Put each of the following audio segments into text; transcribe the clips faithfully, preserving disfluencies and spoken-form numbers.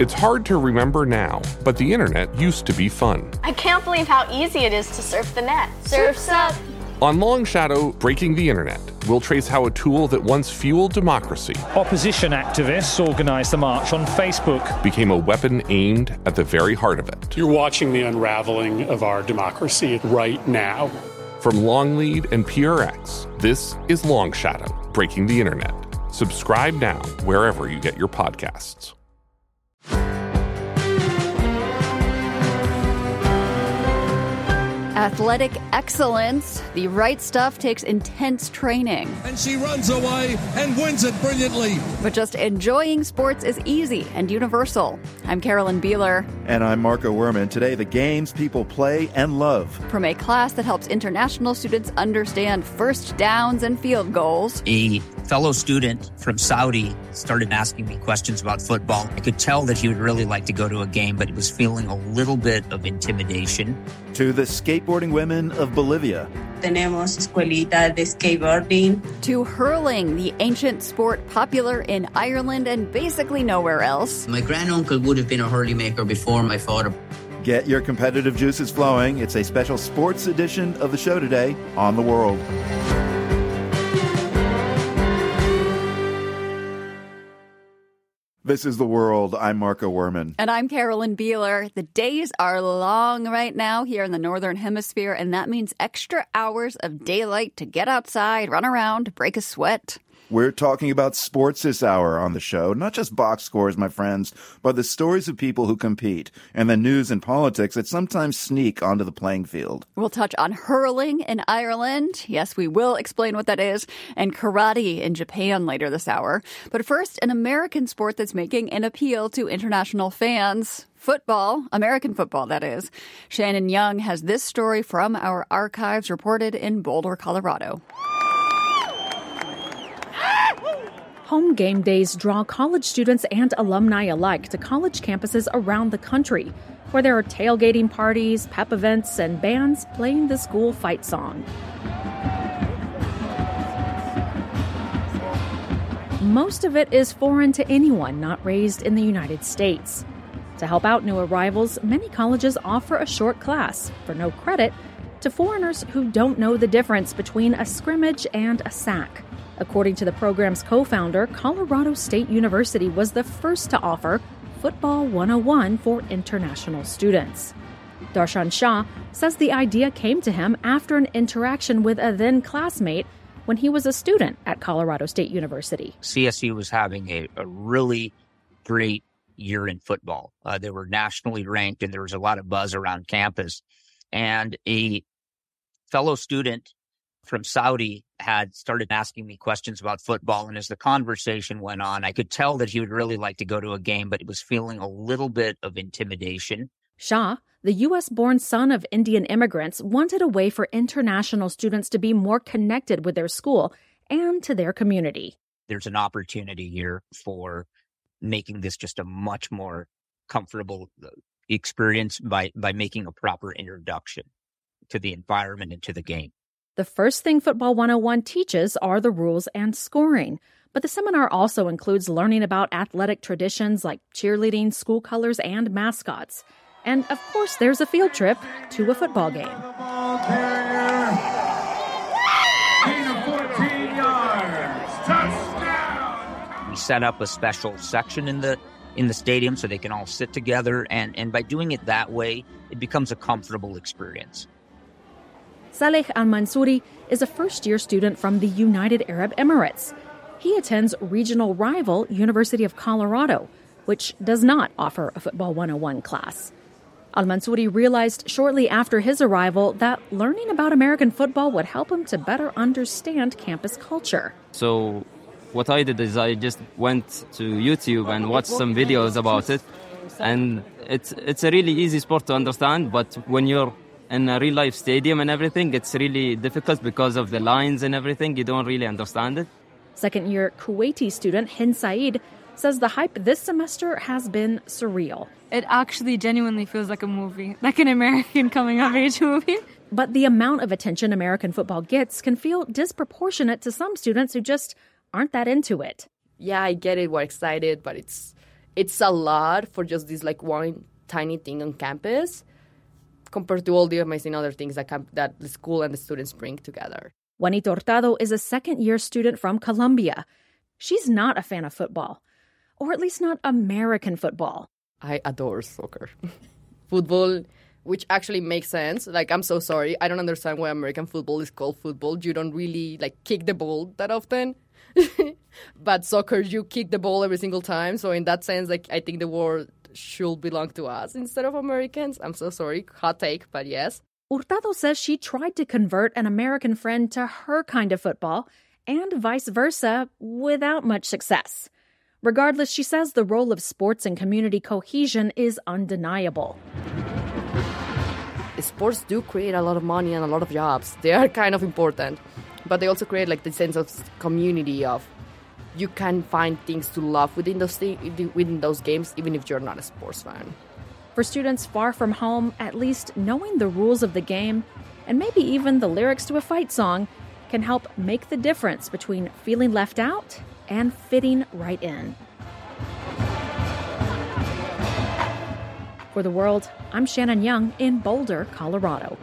It's hard to remember now, but the internet used to be fun. I can't believe how easy it is to surf the net. Surf's up! On Long Shadow, Breaking the Internet, we'll trace how a tool that once fueled democracy Opposition activists organized a march on Facebook. became a weapon aimed at the very heart of it. You're watching the unraveling of our democracy right now. From Longlead and P R X, this is Long Shadow, Breaking the Internet. Subscribe now wherever you get your podcasts. Athletic excellence. The right stuff takes intense training. And she runs away and wins it brilliantly. But just enjoying sports is easy and universal. I'm Carolyn Beeler. And I'm Marco Werman. Today, the games people play and love. From a class that helps international students understand first downs and field goals. A fellow student from Saudi started asking me questions about football. I could tell that he would really like to go to a game, but he was feeling a little bit of intimidation. To the skateboarding women of Bolivia. Tenemos escuelita de skateboarding. To hurling, the ancient sport popular in Ireland and basically nowhere else. My granduncle would have been a hurley maker before my father. Get your competitive juices flowing. It's a special sports edition of the show today on The World. This is The World. I'm Marco Werman. And I'm Carolyn Beeler. The days are long right now here in the Northern Hemisphere, and that means extra hours of daylight to get outside, run around, break a sweat. We're talking about sports this hour on the show. Not just box scores, my friends, but the stories of people who compete and the news and politics that sometimes sneak onto the playing field. We'll touch on hurling in Ireland. Yes, we will explain what that is. And karate in Japan later this hour. But first, an American sport that's making an appeal to international fans. Football, American football, that is. Shannon Young has this story from our archives reported in Boulder, Colorado. Home game days draw college students and alumni alike to college campuses around the country, where there are tailgating parties, pep events, and bands playing the school fight song. Most of it is foreign to anyone not raised in the United States. To help out new arrivals, many colleges offer a short class, for no credit, to foreigners who don't know the difference between a scrimmage and a sack. According to the program's co-founder, Colorado State University was the first to offer Football one oh one for international students. Darshan Shah says the idea came to him after an interaction with a then classmate when he was a student at Colorado State University. C S U was having a, a really great year in football. Uh, they were nationally ranked, and there was a lot of buzz around campus. And a fellow student from Saudi had started asking me questions about football. And as the conversation went on, I could tell that he would really like to go to a game, but he was feeling a little bit of intimidation. Shah, the U S-born son of Indian immigrants, wanted a way for international students to be more connected with their school and to their community. There's an opportunity here for making this just a much more comfortable experience by, by making a proper introduction to the environment and to the game. The first thing Football one oh one teaches are the rules and scoring. But the seminar also includes learning about athletic traditions like cheerleading, school colors, and mascots. And, of course, there's a field trip to a football game. We set up a special section in the in the stadium so they can all sit together. And, and by doing it that way, it becomes a comfortable experience. Saleh Al-Mansouri is a first-year student from the United Arab Emirates. He attends regional rival University of Colorado, which does not offer a Football one oh one class. Al-Mansouri realized shortly after his arrival that learning about American football would help him to better understand campus culture. So what I did is I just went to YouTube and watched some videos about it. And it's, it's a really easy sport to understand, but when you're in a real-life stadium and everything, it's really difficult because of the lines and everything. You don't really understand it. Second-year Kuwaiti student Hind Saeed says the hype this semester has been surreal. It actually genuinely feels like a movie, like an American coming-of-age movie. But the amount of attention American football gets can feel disproportionate to some students who just aren't that into it. Yeah, I get it, we're excited, but it's it's a lot for just this like one tiny thing on campus compared to all the amazing other things that camp- that the school and the students bring together. Juanita Hurtado is a second-year student from Colombia. She's not a fan of football, or at least not American football. I adore soccer. Football, which actually makes sense. Like, I'm so sorry. I don't understand why American football is called football. You don't really, like, kick the ball that often. But soccer, you kick the ball every single time. So in that sense, like, I think the word should belong to us instead of Americans. I'm so sorry. Hot take, but yes. Hurtado says she tried to convert an American friend to her kind of football and vice versa without much success. Regardless, she says the role of sports and community cohesion is undeniable. Sports do create a lot of money and a lot of jobs. They are kind of important, but they also create like the sense of community of you can find things to love within those th- within those games, even if you're not a sports fan. For students far from home, at least knowing the rules of the game and maybe even the lyrics to a fight song can help make the difference between feeling left out and fitting right in. For The World, I'm Shannon Young in Boulder, Colorado.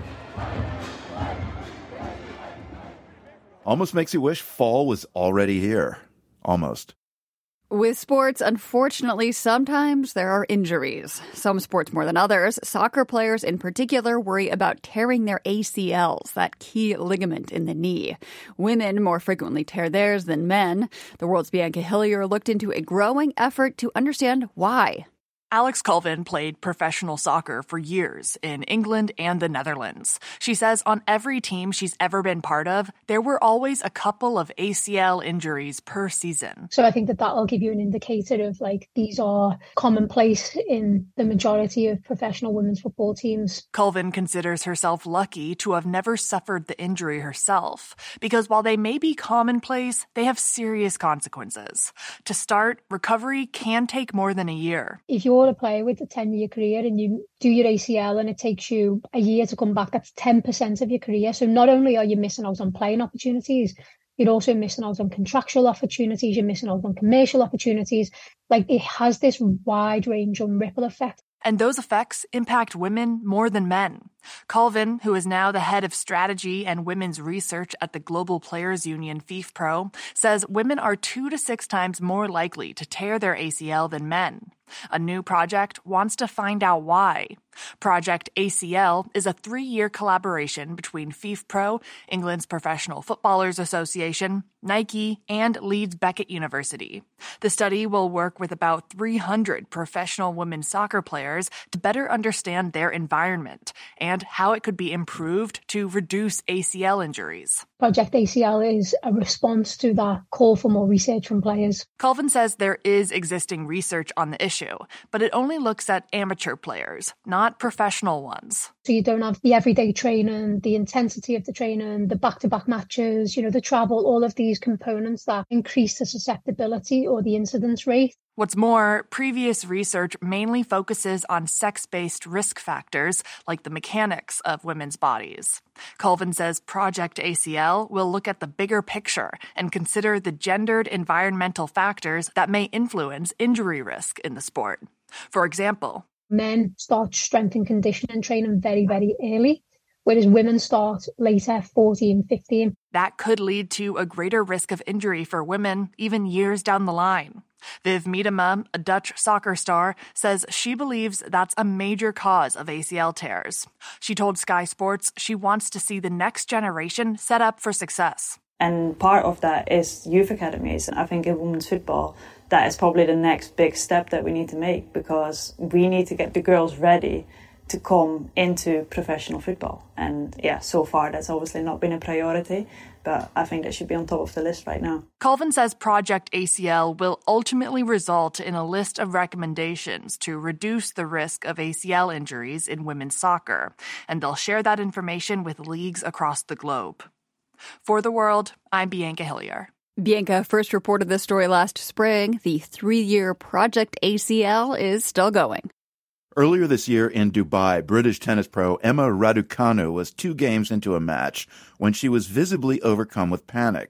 Almost makes you wish fall was already here. Almost. With sports, unfortunately, sometimes there are injuries. Some sports more than others. Soccer players in particular worry about tearing their A C Ls, that key ligament in the knee. Women more frequently tear theirs than men. The World's Bianca Hillier looked into a growing effort to understand why. Alex Colvin played professional soccer for years in England and the Netherlands. She says on every team she's ever been part of, there were always a couple of A C L injuries per season. So I think that that'll give you an indicator of like these are commonplace in the majority of professional women's football teams. Colvin considers herself lucky to have never suffered the injury herself, because while they may be commonplace, they have serious consequences. To start, recovery can take more than a year. If you're a player with a ten-year career and you do your A C L and it takes you a year to come back, that's ten percent of your career. So not only are you missing out on playing opportunities, you're also missing out on contractual opportunities, you're missing out on commercial opportunities. Like, it has this wide range on ripple effect. And those effects impact women more than men. Colvin, who is now the head of strategy and women's research at the Global Players Union FIFPro, says women are two to six times more likely to tear their A C L than men. A new project wants to find out why. Project A C L is a three-year collaboration between FIFPro, England's Professional Footballers Association, Nike, and Leeds Beckett University. The study will work with about three hundred professional women's soccer players to better understand their environment and how it could be improved to reduce A C L injuries. Project A C L is a response to that call for more research from players. Colvin says there is existing research on the issue, but it only looks at amateur players, not professional ones. So you don't have the everyday training, the intensity of the training, the back-to-back matches, you know, the travel, all of these components that increase the susceptibility or the incidence rate. What's more, previous research mainly focuses on sex-based risk factors like the mechanics of women's bodies. Colvin says Project A C L will look at the bigger picture and consider the gendered environmental factors that may influence injury risk in the sport. For example, men start strength and conditioning training very, very early, whereas women start later, fourteen, fifteen. That could lead to a greater risk of injury for women even years down the line. Viv Miedema, a Dutch soccer star, says she believes that's a major cause of A C L tears. She told Sky Sports she wants to see the next generation set up for success. And part of that is youth academies. And I think in women's football, that is probably the next big step that we need to make, because we need to get the girls ready to come into professional football. And yeah, so far that's obviously not been a priority, but I think that should be on top of the list right now. Colvin says Project A C L will ultimately result in a list of recommendations to reduce the risk of A C L injuries in women's soccer, and they'll share that information with leagues across the globe. For The World, I'm Bianca Hillier. Bianca first reported this story last spring. The three-year Project A C L is still going. Earlier this year in Dubai, British tennis pro Emma Raducanu was two games into a match when she was visibly overcome with panic.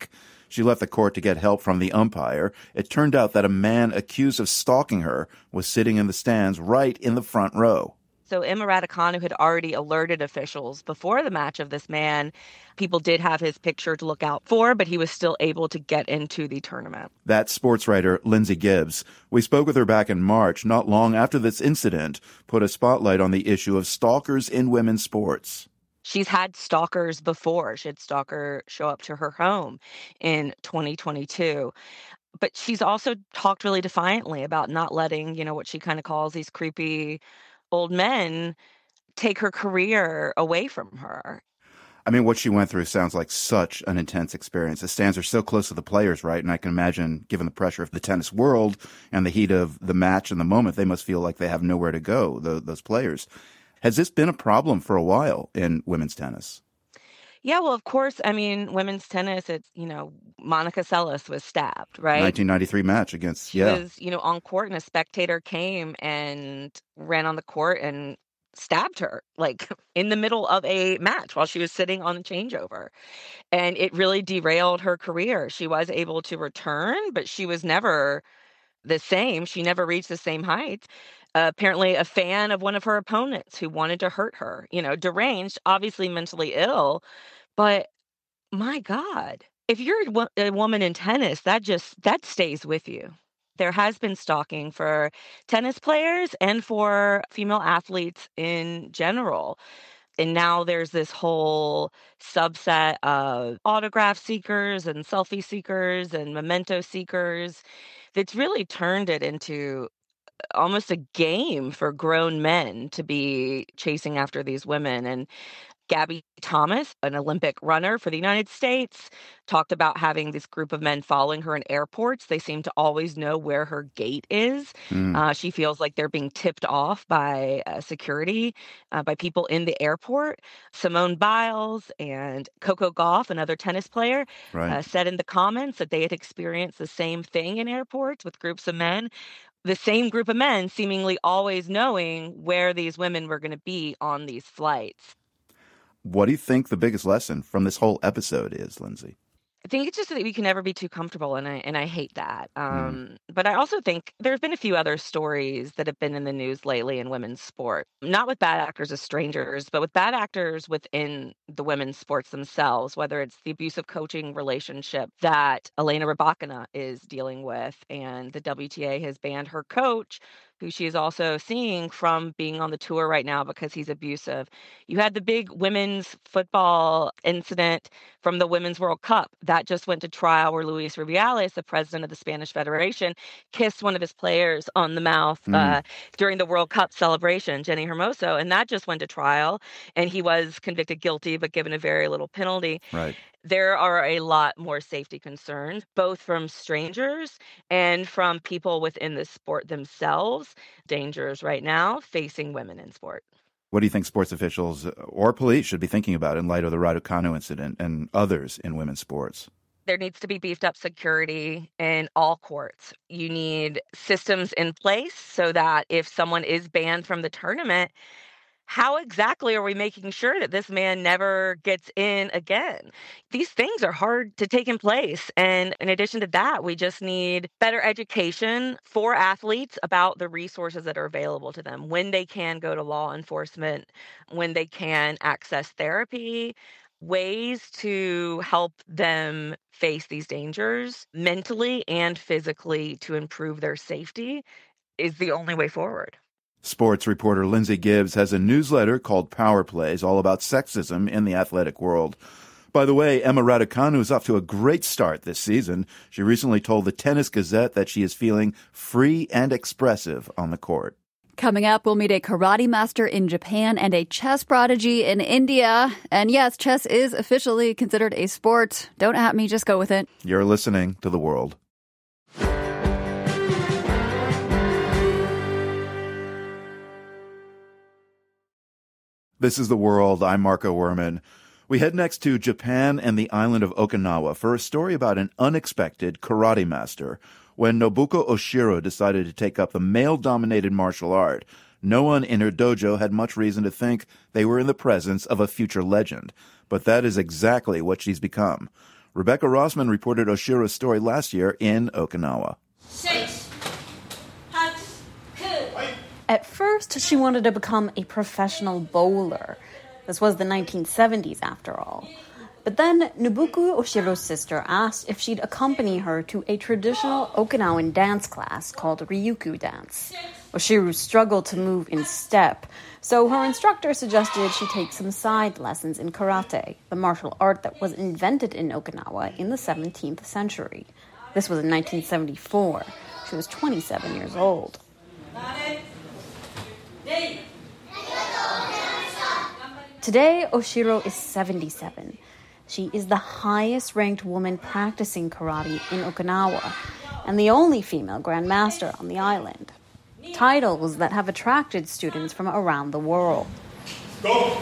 She left the court to get help from the umpire. It turned out that a man accused of stalking her was sitting in the stands right in the front row. So Emma Raducanu had already alerted officials before the match of this man. People did have his picture to look out for, but he was still able to get into the tournament. That's sports writer Lindsay Gibbs. We spoke with her back in March, not long after this incident put a spotlight on the issue of stalkers in women's sports. She's had stalkers before. She had a stalker show up to her home in twenty twenty-two. But she's also talked really defiantly about not letting, you know, what she kind of calls these creepy old men take her career away from her. I mean, what she went through sounds like such an intense experience. The stands are so close to the players, right? And I can imagine, given the pressure of the tennis world and the heat of the match and the moment, they must feel like they have nowhere to go, the, those players. Has this been a problem for a while in women's tennis? Yeah, well, of course, I mean, women's tennis, it's, you know, Monica Seles was stabbed, right? nineteen ninety-three match against, She yeah. was, you know, on court and a spectator came and ran on the court and stabbed her, like, in the middle of a match while she was sitting on the changeover. And it really derailed her career. She was able to return, but she was never the same. She never reached the same heights. Uh, apparently a fan of one of her opponents who wanted to hurt her, you know, deranged, obviously mentally ill. But my God, if you're a, wo- a woman in tennis, that just, that stays with you. There has been stalking for tennis players and for female athletes in general. And now there's this whole subset of autograph seekers and selfie seekers and memento seekers that's really turned it into almost a game for grown men to be chasing after these women. And Gabby Thomas, an Olympic runner for the United States, talked about having this group of men following her in airports. They seem to always know where her gate is. Mm. Uh, she feels like they're being tipped off by uh, security, uh, by people in the airport. Simone Biles and Coco Gauff, another tennis player, right. uh, said in the comments that they had experienced the same thing in airports with groups of men. The same group of men seemingly always knowing where these women were going to be on these flights. What do you think the biggest lesson from this whole episode is, Lindsay? I think it's just that we can never be too comfortable, and I and I hate that. Um, mm. But I also think there's been a few other stories that have been in the news lately in women's sport, not with bad actors as strangers, but with bad actors within the women's sports themselves, whether it's the abusive coaching relationship that Elena Rybakina is dealing with, and the W T A has banned her coach, who she is also seeing, from being on the tour right now because he's abusive. You had the big women's football incident from the Women's World Cup. That just went to trial where Luis Rubiales, the president of the Spanish Federation, kissed one of his players on the mouth mm. uh, during the World Cup celebration, Jenny Hermoso, and that just went to trial, and he was convicted guilty but given a very little penalty. Right. There are a lot more safety concerns, both from strangers and from people within the sport themselves. Dangers right now facing women in sport. What do you think sports officials or police should be thinking about in light of the Raducanu incident and others in women's sports? There needs to be beefed up security in all courts. You need systems in place so that if someone is banned from the tournament, how exactly are we making sure that this man never gets in again? These things are hard to take in place. And in addition to that, we just need better education for athletes about the resources that are available to them, when they can go to law enforcement, when they can access therapy, ways to help them face these dangers mentally and physically to improve their safety is the only way forward. Sports reporter Lindsay Gibbs has a newsletter called Power Plays, all about sexism in the athletic world. By the way, Emma Raducanu is off to a great start this season. She recently told the Tennis Gazette that she is feeling free and expressive on the court. Coming up, we'll meet a karate master in Japan and a chess prodigy in India. And yes, chess is officially considered a sport. Don't at me, just go with it. You're listening to The World. This is The World. I'm Marco Werman. We head next to Japan and the island of Okinawa for a story about an unexpected karate master. When Nobuko Oshiro decided to take up the male-dominated martial art, no one in her dojo had much reason to think they were in the presence of a future legend. But that is exactly what she's become. Rebecca Rossman reported Oshiro's story last year in Okinawa. At first, she wanted to become a professional bowler. This was the nineteen seventies, after all. But then Nobuko Oshiro's sister asked if she'd accompany her to a traditional Okinawan dance class called Ryukyu dance. Oshiro struggled to move in step, so her instructor suggested she take some side lessons in karate, the martial art that was invented in Okinawa in the seventeenth century. This was in nineteen seventy-four. She was twenty-seven years old. Today, Oshiro is seventy-seven. She is the highest-ranked woman practicing karate in Okinawa and the only female grandmaster on the island. Titles that have attracted students from around the world. Go.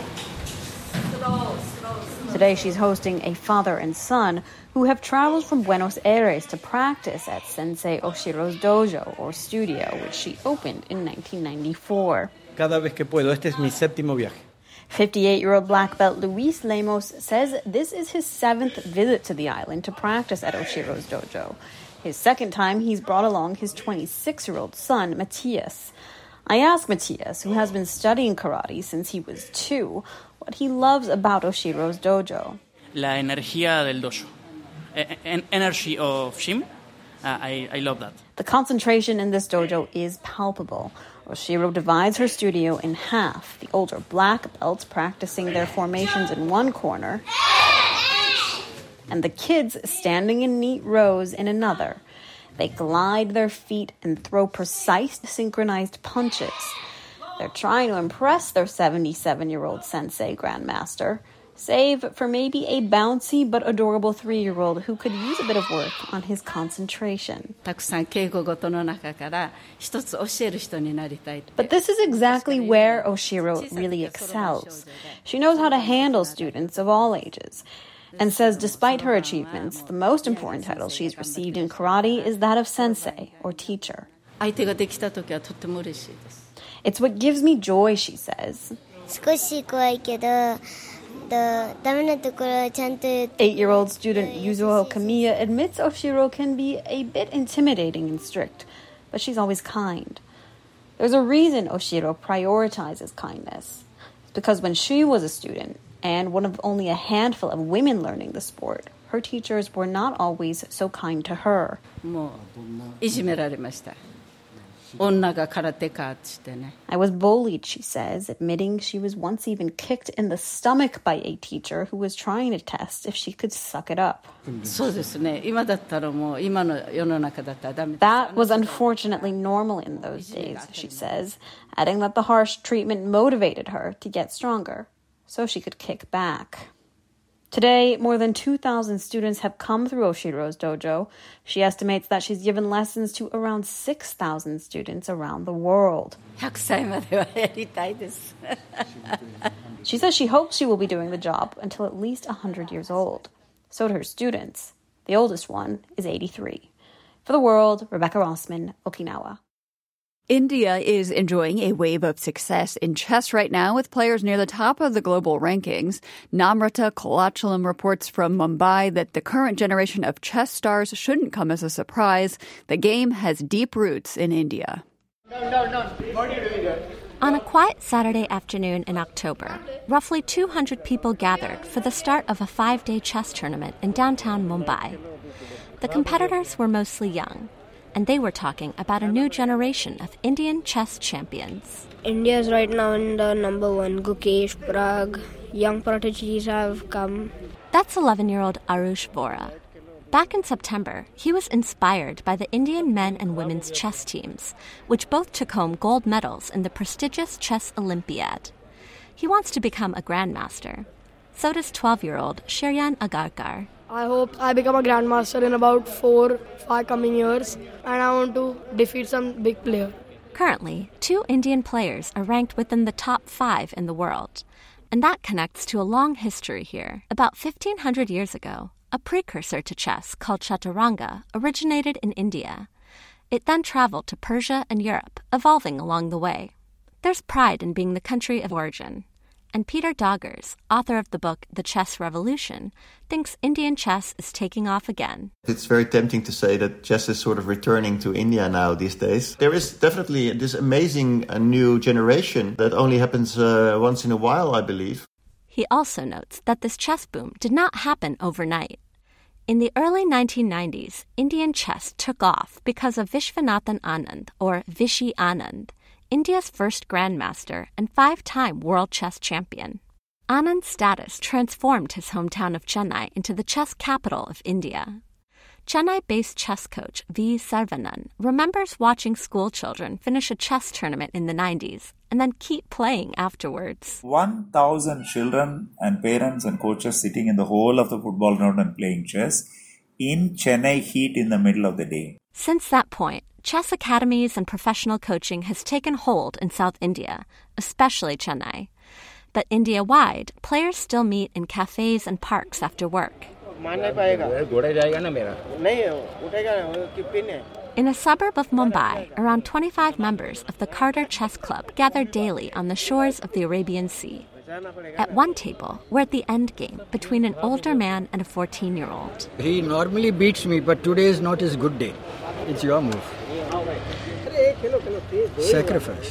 Today, she's hosting a father and son who have traveled from Buenos Aires to practice at Sensei Oshiro's dojo, or studio, which she opened in nineteen ninety-four. Cada vez que puedo, este es mi séptimo viaje. fifty-eight-year-old black belt Luis Lemos says this is his seventh visit to the island to practice at Oshiro's dojo. His second time, he's brought along his twenty-six-year-old son, Matias. I asked Matias, who has been studying karate since he was two, what he loves about Oshiro's dojo. La energía del dojo. En- energy of Shin. Uh, I, I love that. The concentration in this dojo is palpable. Oshiro divides her studio in half, the older black belts practicing their formations in one corner, and the kids standing in neat rows in another. They glide their feet and throw precise, synchronized punches. They're trying to impress their seventy-seven-year-old sensei grandmaster, save for maybe a bouncy but adorable three-year-old who could use a bit of work on his concentration. But this is exactly where Oshiro really excels. She knows how to handle students of all ages, and says despite her achievements, the most important title she's received in karate is that of sensei, or teacher. It's what gives me joy, she says. Eight-year-old student Yuzuho Kamiya admits Oshiro can be a bit intimidating and strict, but she's always kind. There's a reason Oshiro prioritizes kindness. It's because when she was a student, and one of only a handful of women learning the sport, her teachers were not always so kind to her. I was bullied, she says, admitting she was once even kicked in the stomach by a teacher who was trying to test if she could suck it up. That was unfortunately normal in those days, she says, adding that the harsh treatment motivated her to get stronger, so she could kick back. Today, more than two thousand students have come through Oshiro's dojo. She estimates that she's given lessons to around six thousand students around the world. She says she hopes she will be doing the job until at least one hundred years old. So do her students. The oldest one is eighty-three. For The World, Rebecca Rossman, Okinawa. India is enjoying a wave of success in chess right now with players near the top of the global rankings. Namrata Kolachalam reports from Mumbai that the current generation of chess stars shouldn't come as a surprise. The game has deep roots in India. No, no, no. What are you doing here? On a quiet Saturday afternoon in October, roughly two hundred people gathered for the start of a five-day chess tournament in downtown Mumbai. The competitors were mostly young, and they were talking about a new generation of Indian chess champions. India is right now in the number one. Gukesh, Prag, young prodigies have come. That's eleven-year-old Arush Vora. Back in September, he was inspired by the Indian men and women's chess teams, which both took home gold medals in the prestigious Chess Olympiad. He wants to become a grandmaster. So does twelve-year-old Sheryan Agarkar. I hope I become a grandmaster in about four, five coming years, and I want to defeat some big player. Currently, two Indian players are ranked within the top five in the world, and that connects to a long history here. About fifteen hundred years ago, a precursor to chess called Chaturanga originated in India. It then traveled to Persia and Europe, evolving along the way. There's pride in being the country of origin. And Peter Doggers, author of the book The Chess Revolution, thinks Indian chess is taking off again. It's very tempting to say that chess is sort of returning to India now these days. There is definitely this amazing uh, new generation that only happens uh, once in a while, I believe. He also notes that this chess boom did not happen overnight. In the early nineteen nineties, Indian chess took off because of Vishwanathan Anand, or Vishy Anand, India's first grandmaster and five-time world chess champion. Anand's status transformed his hometown of Chennai into the chess capital of India. Chennai-based chess coach V. Sarvanan remembers watching school children finish a chess tournament in the nineties and then keep playing afterwards. one thousand children and parents and coaches sitting in the whole of the football ground and playing chess in Chennai heat in the middle of the day. Since that point, chess academies and professional coaching has taken hold in South India, especially Chennai. But India-wide, players still meet in cafes and parks after work. In a suburb of Mumbai, around twenty-five members of the Carter Chess Club gather daily on the shores of the Arabian Sea. At one table, we're at the end game between an older man and a fourteen-year-old. He normally beats me, but today is not his good day. It's your move. Sacrificed.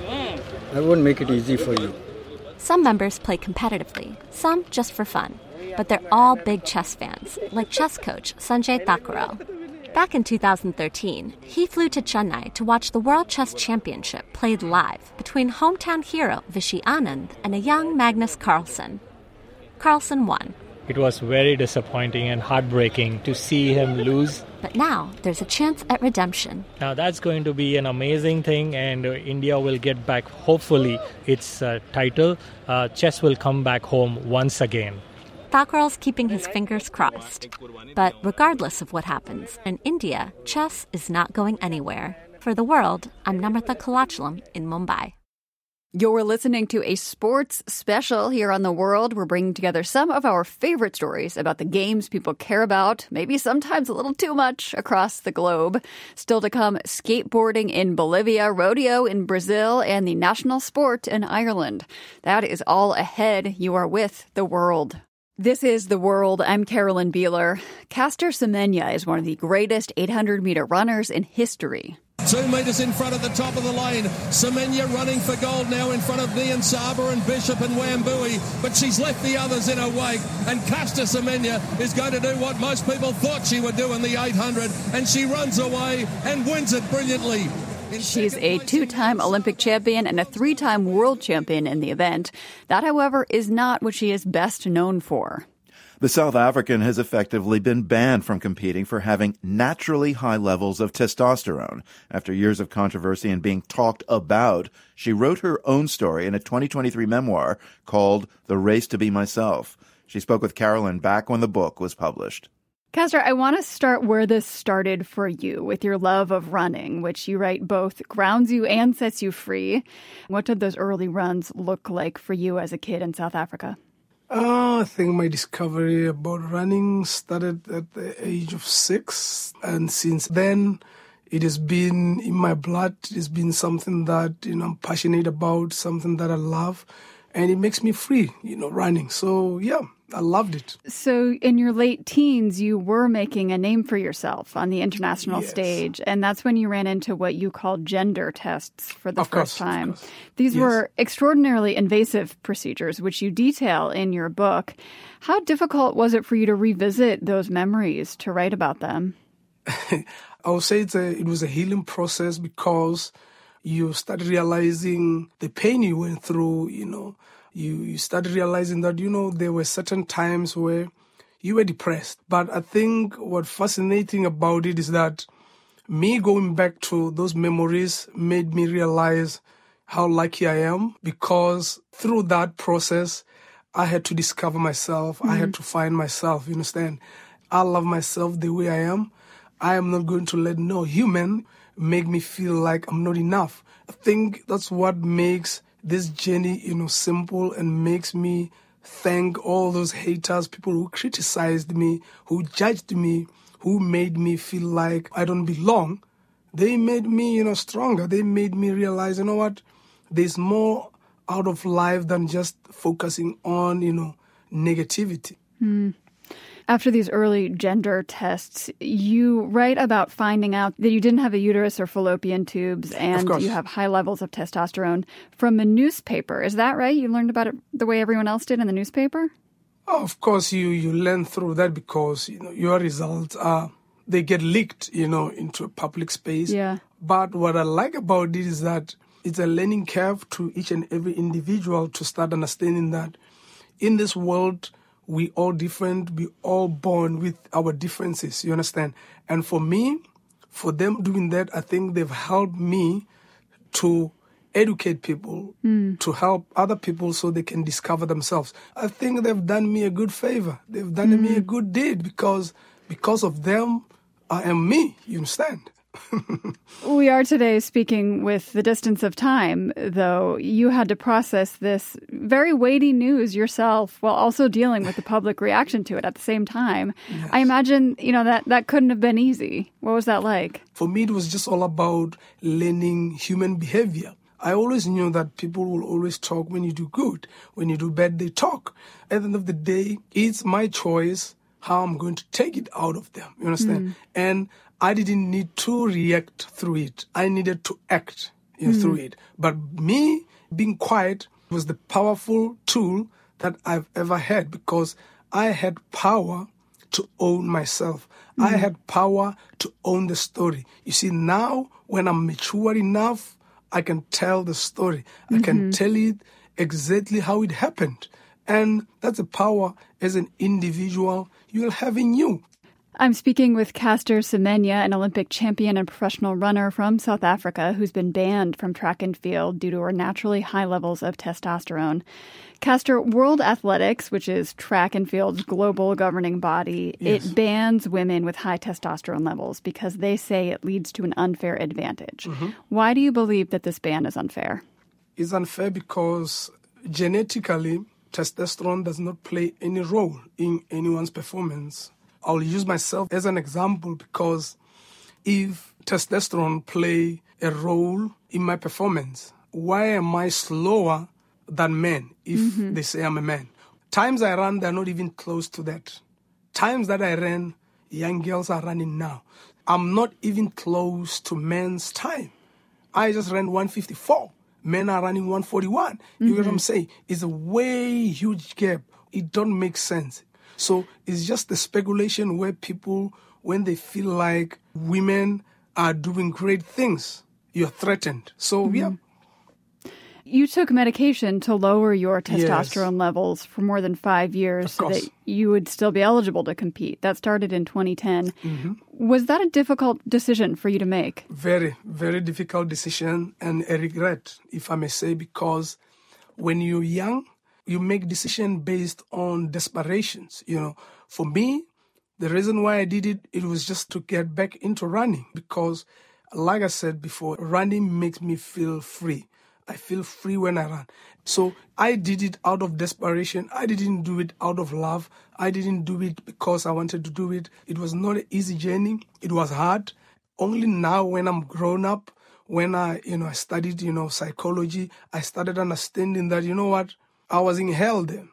I won't make it easy for you. Some members play competitively, some just for fun. But they're all big chess fans, like chess coach Sanjay Thakral. Back in two thousand thirteen, he flew to Chennai to watch the World Chess Championship played live between hometown hero Vishy Anand and a young Magnus Carlsen. Carlsen won. It was very disappointing and heartbreaking to see him lose. But now there's a chance at redemption. Now that's going to be an amazing thing, and uh, India will get back, hopefully, its uh, title. Uh, chess will come back home once again. Thakral's keeping his fingers crossed. But regardless of what happens, in India, chess is not going anywhere. For The World, I'm Namrata Kalachalam in Mumbai. You're listening to a sports special here on The World. We're bringing together some of our favorite stories about the games people care about, maybe sometimes a little too much, across the globe. Still to come, skateboarding in Bolivia, rodeo in Brazil, and the national sport in Ireland. That is all ahead. You are with The World. This is The World. I'm Carolyn Beeler. Caster Semenya is one of the greatest eight hundred meter runners in history. Two metres in front of the top of the lane. Semenya running for gold now in front of Nian Saba and Bishop and Wambui, but she's left the others in her wake. And Caster Semenya is going to do what most people thought she would do in the eight hundred, and she runs away and wins it brilliantly. She's a two-time Olympic champion and a three-time world champion in the event. That, however, is not what she is best known for. The South African has effectively been banned from competing for having naturally high levels of testosterone. After years of controversy and being talked about, she wrote her own story in a twenty twenty-three memoir called The Race to Be Myself. She spoke with Carolyn back when the book was published. Caster, I want to start where this started for you, with your love of running, which you write both grounds you and sets you free. What did those early runs look like for you as a kid in South Africa? Uh, I think my discovery about running started at the age of six. And since then, it has been in my blood. It's been something that, you know, I'm passionate about, something that I love. And it makes me free, you know, running. So, yeah, I loved it. So in your late teens, you were making a name for yourself on the international yes. stage. And that's when you ran into what you called gender tests for the of first course, time. These yes. were extraordinarily invasive procedures, which you detail in your book. How difficult was it for you to revisit those memories, to write about them? I would say it's a, it was a healing process because you started realizing the pain you went through, you know. You, you started realizing that, you know, there were certain times where you were depressed. But I think what's fascinating about it is that me going back to those memories made me realize how lucky I am, because through that process, I had to discover myself. Mm-hmm. I had to find myself, you understand? I love myself the way I am. I am not going to let no human make me feel like I'm not enough. I think that's what makes this journey, you know, simple, and makes me thank all those haters, people who criticized me, who judged me, who made me feel like I don't belong. They made me, you know, stronger. They made me realize, you know what, there's more out of life than just focusing on, you know, negativity. Mm. After these early gender tests, you write about finding out that you didn't have a uterus or fallopian tubes and you have high levels of testosterone from a newspaper. Is that right? You learned about it the way everyone else did in the newspaper? Oh, of course, you, you learn through that because, you know, your results are, they get leaked, you know, into a public space. Yeah. But what I like about it is that it's a learning curve to each and every individual to start understanding that in this world, we all different, we all born with our differences, you understand? And for me, for them doing that, I think they've helped me to educate people, mm. to help other people so they can discover themselves. I think they've done me a good favor. They've done mm. me a good deed because because of them, I am me, you understand? We are today speaking with the distance of time, though. You had to process this very weighty news yourself while also dealing with the public reaction to it at the same time. Yes. I imagine, you know, that, that couldn't have been easy. What was that like? For me, it was just all about learning human behavior. I always knew that people will always talk when you do good. When you do bad, they talk. At the end of the day, it's my choice how I'm going to take it out of them. You understand? Mm. And I didn't need to react through it. I needed to act you know, mm. through it. But me being quiet was the powerful tool that I've ever had because I had power to own myself. Mm. I had power to own the story. You see, now when I'm mature enough, I can tell the story. Mm-hmm. I can tell it exactly how it happened. And that's a power as an individual you'll have in you. I'm speaking with Caster Semenya, an Olympic champion and professional runner from South Africa who's been banned from track and field due to her naturally high levels of testosterone. Caster, World Athletics, which is track and field's global governing body, yes. it bans women with high testosterone levels because they say it leads to an unfair advantage. Mm-hmm. Why do you believe that this ban is unfair? It's unfair because genetically, testosterone does not play any role in anyone's performance. I'll use myself as an example because if testosterone play a role in my performance, why am I slower than men if mm-hmm. they say I'm a man? Times I run, they're not even close to that. Times that I ran, young girls are running now. I'm not even close to men's time. I just ran one fifty-four. Men are running one forty-one. You mm-hmm. get what I'm saying? It's a way huge gap. It don't make sense. So it's just the speculation where people, when they feel like women are doing great things, you're threatened. So, mm-hmm. yeah. You took medication to lower your testosterone yes. levels for more than five years so that you would still be eligible to compete. That started in twenty ten. Mm-hmm. Was that a difficult decision for you to make? Very, very difficult decision and a regret, if I may say, because when you're young, you make decisions based on desperations. You know, for me, the reason why I did it, it was just to get back into running because, like I said before, running makes me feel free. I feel free when I run. So I did it out of desperation. I didn't do it out of love. I didn't do it because I wanted to do it. It was not an easy journey. It was hard. Only now when I'm grown up, when I, you know, I studied, you know, psychology, I started understanding that, you know what, I was in hell then.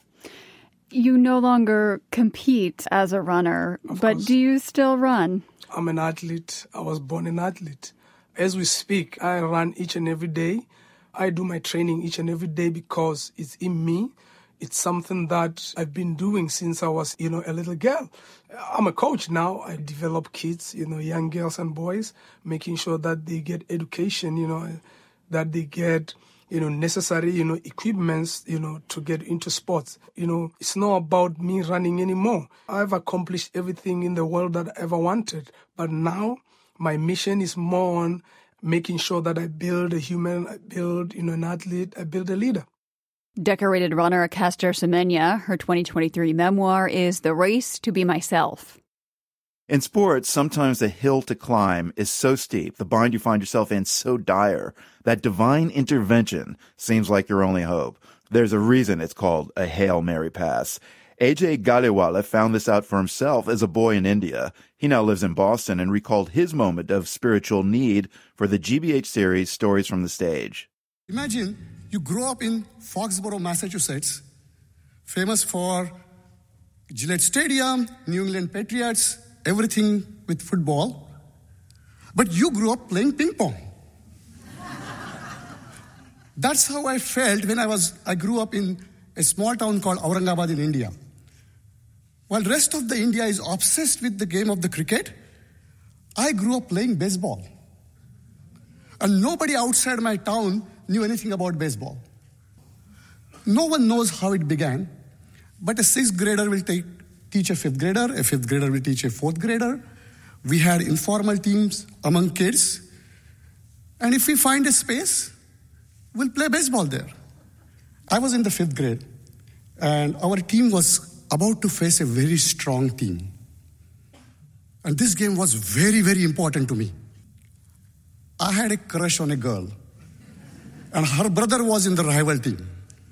You no longer compete as a runner, of but course. Do you still run? I'm an athlete. I was born an athlete. As we speak, I run each and every day. I do my training each and every day because it's in me. It's something that I've been doing since I was, you know, a little girl. I'm a coach now. I develop kids, you know, young girls and boys, making sure that they get education, you know, that they get, you know, necessary, you know, equipments, you know, to get into sports. You know, it's not about me running anymore. I've accomplished everything in the world that I ever wanted. But now my mission is more on making sure that I build a human, I build, you know, an athlete, I build a leader. Decorated runner Caster Semenya, her twenty twenty-three memoir is The Race to Be Myself. In sports, sometimes the hill to climb is so steep, the bind you find yourself in so dire, that divine intervention seems like your only hope. There's a reason it's called a Hail Mary pass. A J Ghaliwala found this out for himself as a boy in India. He now lives in Boston and recalled his moment of spiritual need for the G B H series Stories from the Stage. Imagine you grow up in Foxborough, Massachusetts, famous for Gillette Stadium, New England Patriots, everything with football. But you grew up playing ping pong. That's how I felt when I was, I grew up in a small town called Aurangabad in India. While the rest of the India is obsessed with the game of the cricket, I grew up playing baseball. And nobody outside my town knew anything about baseball. No one knows how it began, but a sixth grader will take, teach a fifth grader, a fifth grader will teach a fourth grader. We had informal teams among kids. And if we find a space, we'll play baseball there. I was in the fifth grade, and our team was about to face a very strong team. And this game was very, very important to me. I had a crush on a girl, and her brother was in the rival team.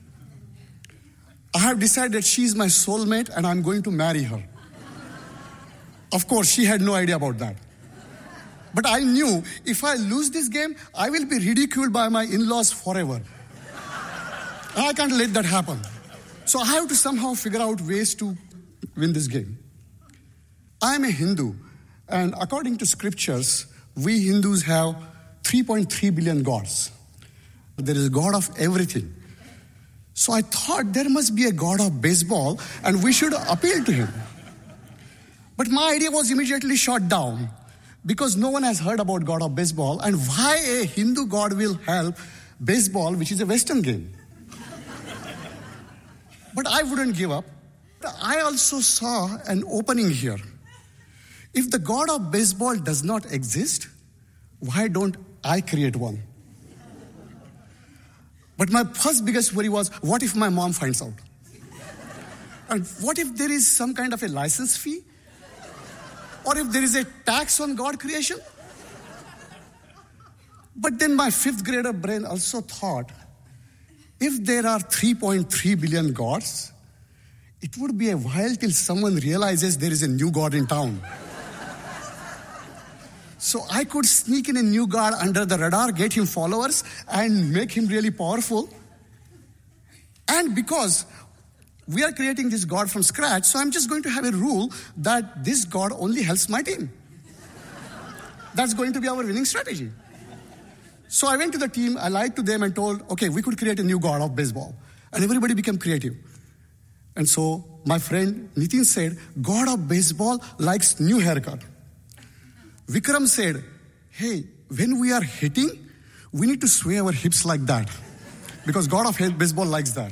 I have decided she's my soulmate, and I'm going to marry her. Of course, she had no idea about that. But I knew if I lose this game, I will be ridiculed by my in-laws forever. And I can't let that happen. So I have to somehow figure out ways to win this game. I am a Hindu, and according to scriptures, we Hindus have three point three billion gods. There is a God of everything. So I thought there must be a God of baseball, and we should appeal to him. But my idea was immediately shot down, because no one has heard about God of baseball, and why a Hindu God will help baseball, which is a Western game. But I wouldn't give up. I also saw an opening here. If the God of baseball does not exist, why don't I create one? But my first biggest worry was, what if my mom finds out? And what if there is some kind of a license fee? Or if there is a tax on God creation? But then my fifth grader brain also thought, if there are three point three billion gods, it would be a while till someone realizes there is a new God in town. So I could sneak in a new God under the radar, get him followers, and make him really powerful. And because we are creating this God from scratch, so I'm just going to have a rule that this God only helps my team. That's going to be our winning strategy. So I went to the team, I lied to them and told, okay, we could create a new God of baseball. And everybody became creative. And so my friend Nitin said, God of baseball likes new haircut. Vikram said, hey, when we are hitting, we need to sway our hips like that, because God of baseball likes that.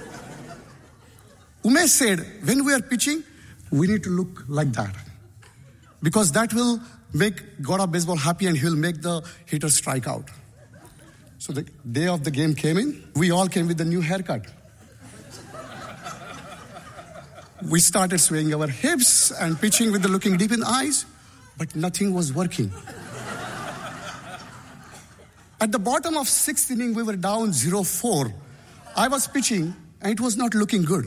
Umesh said, when we are pitching, we need to look like that, because that will make God of baseball happy and he'll make the hitter strike out. So the day of the game came in, we all came with a new haircut. We started swaying our hips and pitching with the looking deep in the eyes, but nothing was working. At the bottom of sixth inning, we were down zero four. I was pitching, and it was not looking good.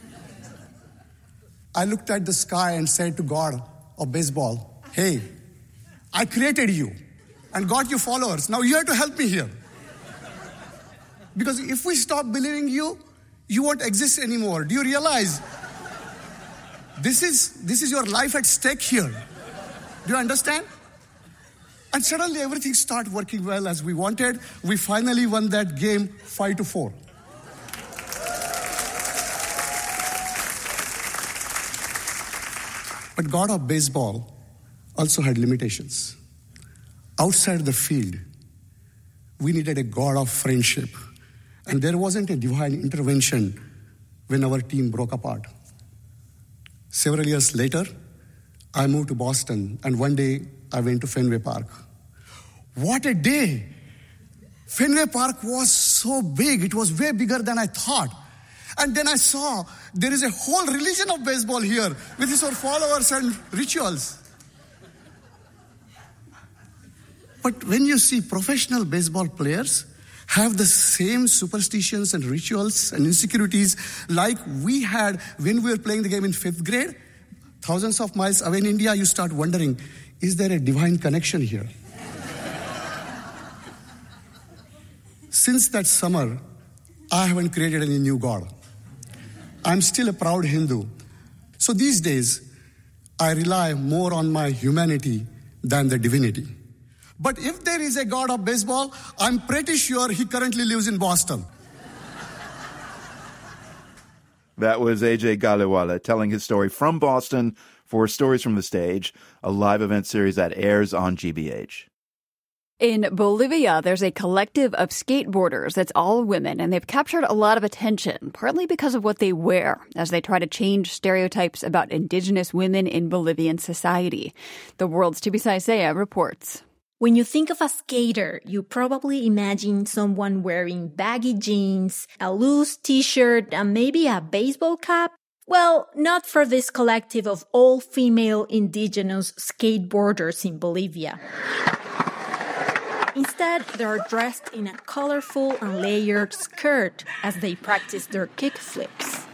I looked at the sky and said to God of baseball, hey, I created you and got you followers. Now you have to help me here. Because if we stop believing you, you won't exist anymore. Do you realize? This is, this is your life at stake here. Do you understand? And suddenly everything started working well as we wanted. We finally won that game five to four. But God of baseball also had limitations. Outside the field, we needed a God of friendship. And there wasn't a divine intervention when our team broke apart. Several years later, I moved to Boston, and one day I went to Fenway Park. What a day! Fenway Park was so big, it was way bigger than I thought. And then I saw there is a whole religion of baseball here with its own followers and rituals. But when you see professional baseball players have the same superstitions and rituals and insecurities like we had when we were playing the game in fifth grade, thousands of miles away in India, you start wondering, is there a divine connection here? Since that summer, I haven't created any new God. I'm still a proud Hindu. So these days, I rely more on my humanity than the divinity. But if there is a God of baseball, I'm pretty sure he currently lives in Boston. That was A J Ghaliwala telling his story from Boston for Stories from the Stage, a live event series that airs on G B H. In Bolivia, there's a collective of skateboarders that's all women, and they've captured a lot of attention, partly because of what they wear, as they try to change stereotypes about indigenous women in Bolivian society. The World's Tibisay Zea reports. When you think of a skater, you probably imagine someone wearing baggy jeans, a loose t-shirt, and maybe a baseball cap. Well, not for this collective of all-female indigenous skateboarders in Bolivia. Instead, they're dressed in a colorful and layered skirt as they practice their kickflips.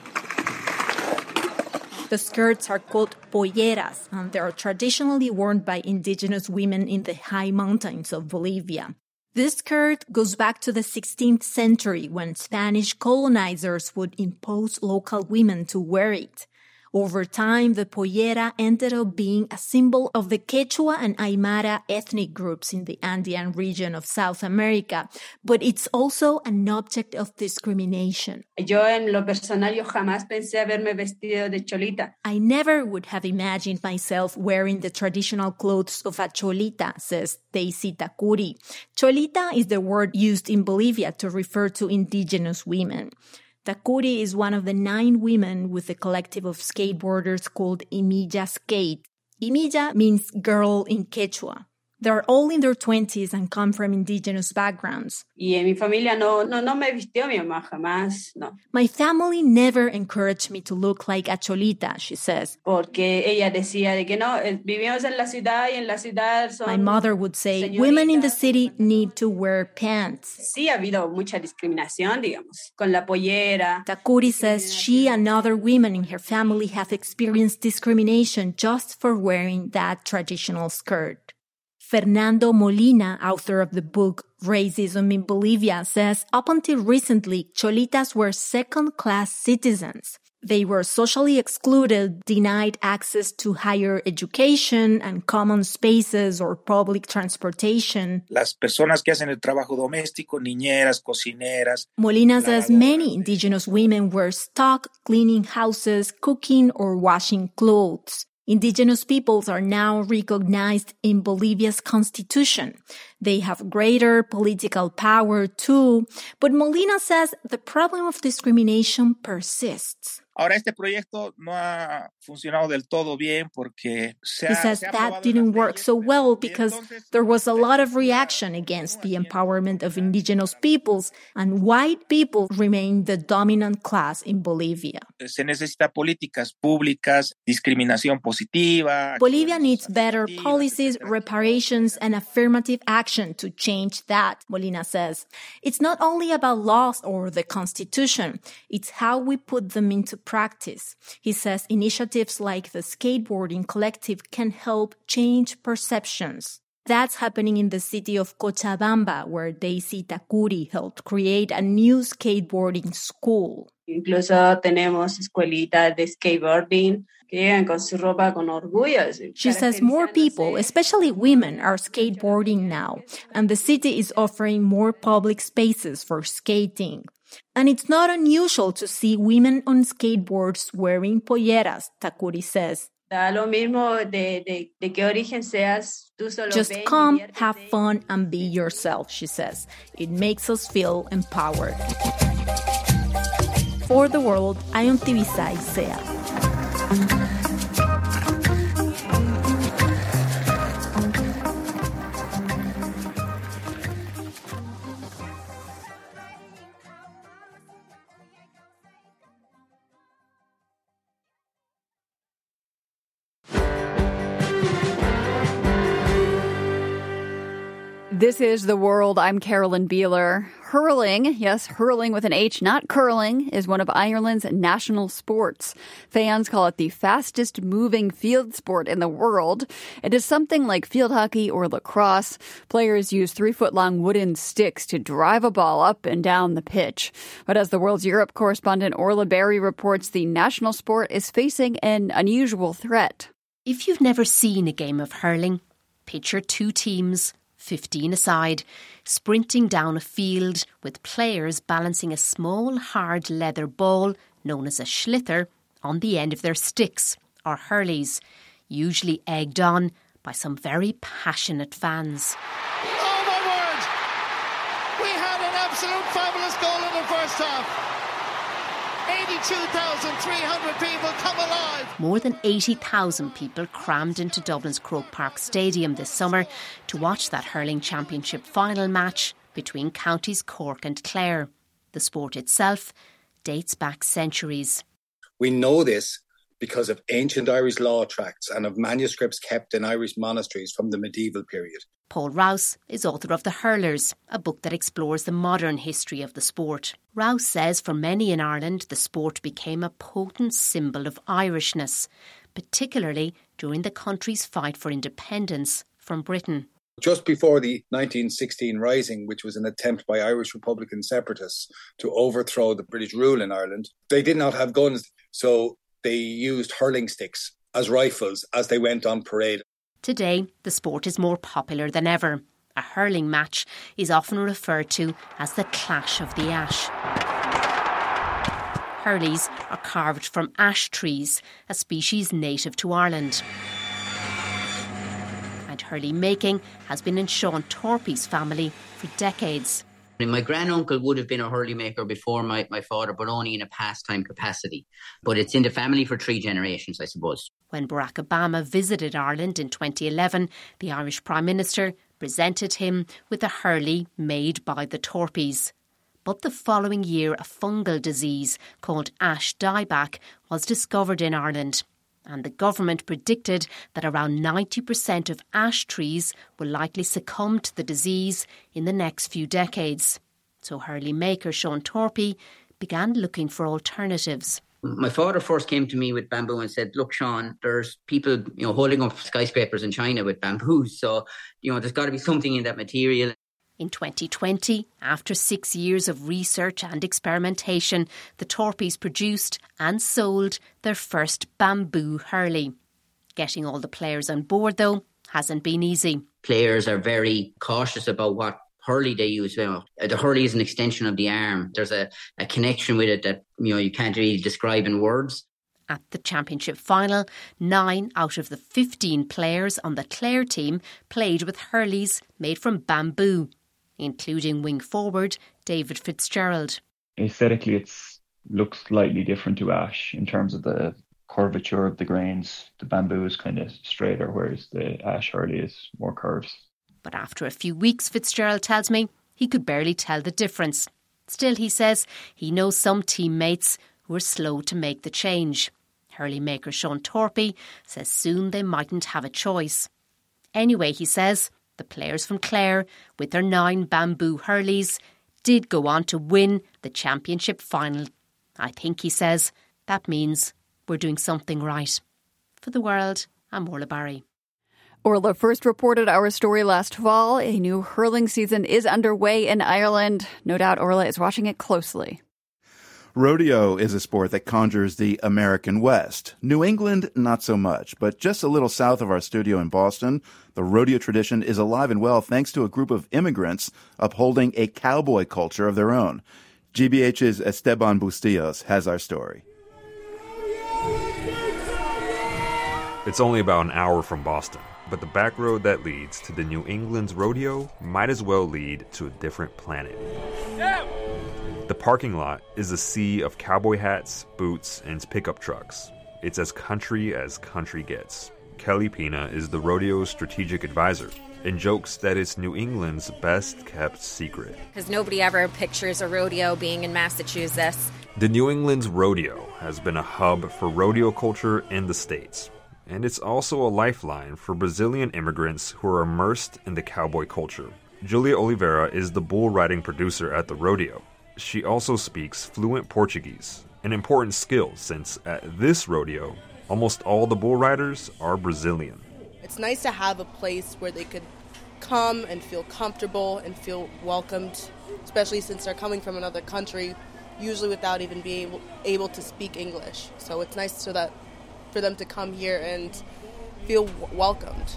The skirts are called polleras, and they are traditionally worn by indigenous women in the high mountains of Bolivia. This skirt goes back to the sixteenth century when Spanish colonizers would impose local women to wear it. Over time, the pollera ended up being a symbol of the Quechua and Aymara ethnic groups in the Andean region of South America, but it's also an object of discrimination. Yo en lo personal, yo jamás pensé haberme vestido de cholita. I never would have imagined myself wearing the traditional clothes of a cholita, says Daisy Takuri. Cholita is the word used in Bolivia to refer to indigenous women. Takuri is one of the nine women with a collective of skateboarders called Imilla Skate. Imilla means girl in Quechua. They're all in their twenties and come from indigenous backgrounds. Y en mi familia no, no, no me vistió mi mamá, jamás, no. My family never encouraged me to look like a cholita, she says. Porque ella decía de que no, vivimos en la ciudad y en la ciudad son... My mother would say, women in the city need to wear pants. Sí, ha habido mucha discriminación, digamos, con la pollera. Takuri says she and other women in her family have experienced discrimination just for wearing that traditional skirt. Fernando Molina, author of the book Racism in Bolivia, says up until recently, cholitas were second-class citizens. They were socially excluded, denied access to higher education and common spaces or public transportation. Las personas que hacen el trabajo doméstico, niñeras, cocineras. Molina says many indigenous women were stuck cleaning houses, cooking, or washing clothes. Indigenous peoples are now recognized in Bolivia's constitution. They have greater political power too, but Molina says the problem of discrimination persists. Ahora, este proyecto no ha funcionado del todo bien porque se ha, he says that didn't work so well because there was a lot of reaction against the empowerment of indigenous peoples, and white people remain the dominant class in Bolivia. Se necesita políticas públicas, discriminación positiva. Bolivia needs better policies, reparations, and affirmative action to change that, Molina says. It's not only about laws or the constitution, it's how we put them into practice. He says initiatives like the Skateboarding Collective can help change perceptions. That's happening in the city of Cochabamba, where Daisy Takuri helped create a new skateboarding school. Incluso tenemos escuelitas de skateboarding que llegan con su ropa con orgullo. She says more people, especially women, are skateboarding now, and the city is offering more public spaces for skating. And it's not unusual to see women on skateboards wearing polleras, Takuri says. Da lo mismo de, de, de qué origen seas, tú solo Just ven, come, diviértete. have fun, and be yourself, she says. It makes us feel empowered. For the world, I am Tibisay Zea. This is The World. I'm Carolyn Beeler. Hurling, yes, hurling with an H, not curling, is one of Ireland's national sports. Fans call it the fastest moving field sport in the world. It is something like field hockey or lacrosse. Players use three-foot-long wooden sticks to drive a ball up and down the pitch. But as the World's Europe correspondent Orla Berry reports, the national sport is facing an unusual threat. If you've never seen a game of hurling, picture two teams, fifteen aside, sprinting down a field with players balancing a small hard leather ball known as a schlither on the end of their sticks, or hurleys, usually egged on by some very passionate fans. Oh my word! We had an absolute fabulous goal in the first half. eighty-two thousand three hundred people come alive. More than eighty thousand people crammed into Dublin's Croke Park Stadium this summer to watch that hurling championship final match between counties Cork and Clare. The sport itself dates back centuries. We know this because of ancient Irish law tracts and of manuscripts kept in Irish monasteries from the medieval period. Paul Rouse is author of The Hurlers, a book that explores the modern history of the sport. Rouse says for many in Ireland, the sport became a potent symbol of Irishness, particularly during the country's fight for independence from Britain. Just before the nineteen sixteen Rising, which was an attempt by Irish Republican separatists to overthrow the British rule in Ireland, they did not have guns, so they used hurling sticks as rifles as they went on parade. Today, the sport is more popular than ever. A hurling match is often referred to as the Clash of the Ash. Hurleys are carved from ash trees, a species native to Ireland. And hurley making has been in Sean Torpy's family for decades. My granduncle would have been a hurley maker before my, my father, but only in a pastime capacity. But it's in the family for three generations, I suppose. When Barack Obama visited Ireland in twenty eleven, the Irish Prime Minister presented him with a hurley made by the Torpys. But the following year, a fungal disease called ash dieback was discovered in Ireland. And the government predicted that around ninety percent of ash trees will likely succumb to the disease in the next few decades. So hurley maker Sean Torpy began looking for alternatives. My father first came to me with bamboo and said, look, Sean, there's people, you know, holding up skyscrapers in China with bamboo. So, you know, there's got to be something in that material. In twenty twenty, after six years of research and experimentation, the Torpys produced and sold their first bamboo hurley. Getting all the players on board, though, hasn't been easy. Players are very cautious about what hurley they use. Well, the hurley is an extension of the arm. There's a, a connection with it that, you know, you can't really describe in words. At the championship final, nine out of the fifteen players on the Clare team played with hurleys made from bamboo, including wing forward David Fitzgerald. Aesthetically, it looks slightly different to ash in terms of the curvature of the grains. The bamboo is kind of straighter, whereas the ash hurley is more curved. But after a few weeks, Fitzgerald tells me, he could barely tell the difference. Still, he says, he knows some teammates who are slow to make the change. Hurley maker Sean Torpy says soon they mightn't have a choice. Anyway, he says, the players from Clare, with their nine bamboo hurleys, did go on to win the championship final. I think, he says, that means we're doing something right. For The World, I'm Orla Barry. Orla first reported our story last fall. A new hurling season is underway in Ireland. No doubt Orla is watching it closely. Rodeo is a sport that conjures the American West. New England, not so much. But just a little south of our studio in Boston, the rodeo tradition is alive and well thanks to a group of immigrants upholding a cowboy culture of their own. G B H's Esteban Bustillos has our story. It's only about an hour from Boston, but the back road that leads to the New England's rodeo might as well lead to a different planet. Yeah. The parking lot is a sea of cowboy hats, boots, and pickup trucks. It's as country as country gets. Kelly Pina is the rodeo's strategic advisor and jokes that it's New England's best-kept secret. Because nobody ever pictures a rodeo being in Massachusetts. The New England's rodeo has been a hub for rodeo culture in the States. And it's also a lifeline for Brazilian immigrants who are immersed in the cowboy culture. Julia Oliveira is the bull riding producer at the rodeo. She also speaks fluent Portuguese, an important skill since at this rodeo, almost all the bull riders are Brazilian. It's nice to have a place where they could come and feel comfortable and feel welcomed, especially since they're coming from another country, usually without even being able, able to speak English. So it's nice so that for them to come here and feel w- welcomed.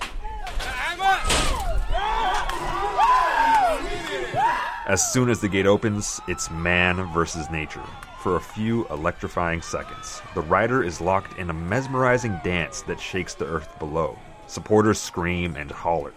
As soon as the gate opens, it's man versus nature. For a few electrifying seconds, the rider is locked in a mesmerizing dance that shakes the earth below. Supporters scream and holler.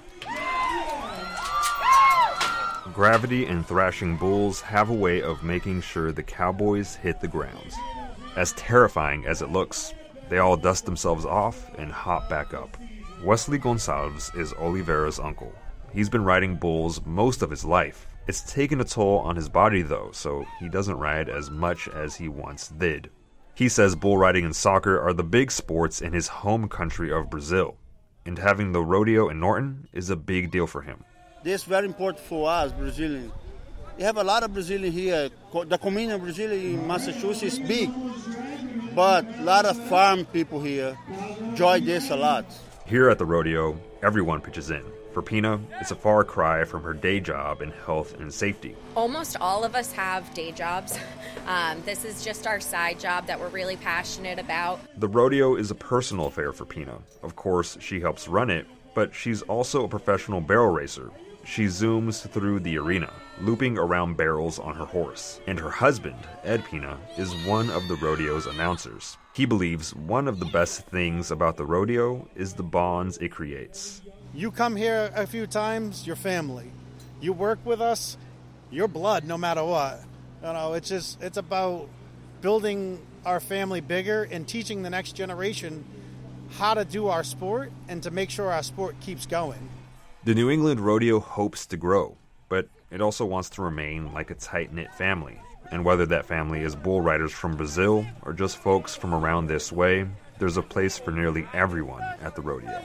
Gravity and thrashing bulls have a way of making sure the cowboys hit the ground. As terrifying as it looks, they all dust themselves off and hop back up. Wesley Gonçalves is Oliveira's uncle. He's been riding bulls most of his life. It's taken a toll on his body though, so he doesn't ride as much as he once did. He says bull riding and soccer are the big sports in his home country of Brazil, and having the rodeo in Norton is a big deal for him. This is very important for us, Brazilians. We have a lot of Brazilians here. The community of Brazil in Massachusetts is big, but a lot of farm people here enjoy this a lot. Here at the rodeo, everyone pitches in. For Pina, it's a far cry from her day job in health and safety. Almost all of us have day jobs. Um, this is just our side job that we're really passionate about. The rodeo is a personal affair for Pina. Of course, she helps run it, but she's also a professional barrel racer. She zooms through the arena, looping around barrels on her horse. And her husband, Ed Pina, is one of the rodeo's announcers. He believes one of the best things about the rodeo is the bonds it creates. You come here a few times, your family. You work with us, your blood, no matter what. You know, it's just, it's about building our family bigger and teaching the next generation how to do our sport and to make sure our sport keeps going. The New England Rodeo hopes to grow, but it also wants to remain like a tight-knit family. And whether that family is bull riders from Brazil or just folks from around this way, there's a place for nearly everyone at the rodeo.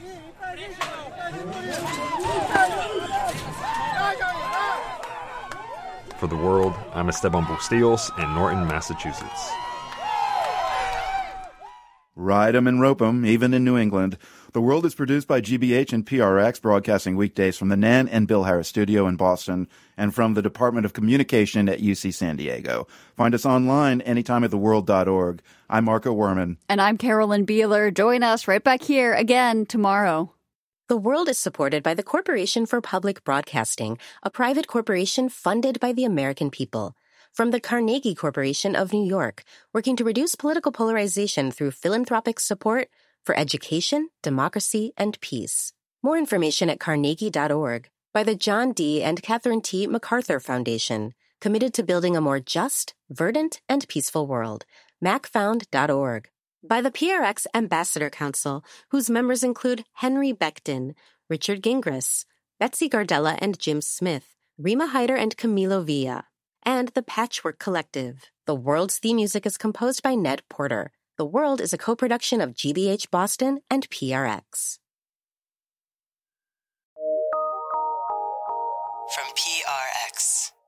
For The World, I'm Esteban Bustillos in Norton, Massachusetts. Ride 'em and rope 'em, even in New England. The World is produced by G B H and P R X, broadcasting weekdays from the Nan and Bill Harris studio in Boston and from the Department of Communication at U C San Diego. Find us online anytime at the world dot org. I'm Marco Werman. And I'm Carolyn Beeler. Join us right back here again tomorrow. The World is supported by the Corporation for Public Broadcasting, a private corporation funded by the American people. From the Carnegie Corporation of New York, working to reduce political polarization through philanthropic support for education, democracy, and peace. More information at carnegie dot org. By the John D. and Catherine T. MacArthur Foundation, committed to building a more just, verdant, and peaceful world. mac found dot org. By the P R X Ambassador Council, whose members include Henry Becton, Richard Gingras, Betsy Gardella and Jim Smith, Rima Hyder and Camilo Villa, and the Patchwork Collective. The World's theme music is composed by Ned Porter. The World is a co-production of G B H Boston and P R X. From P R X.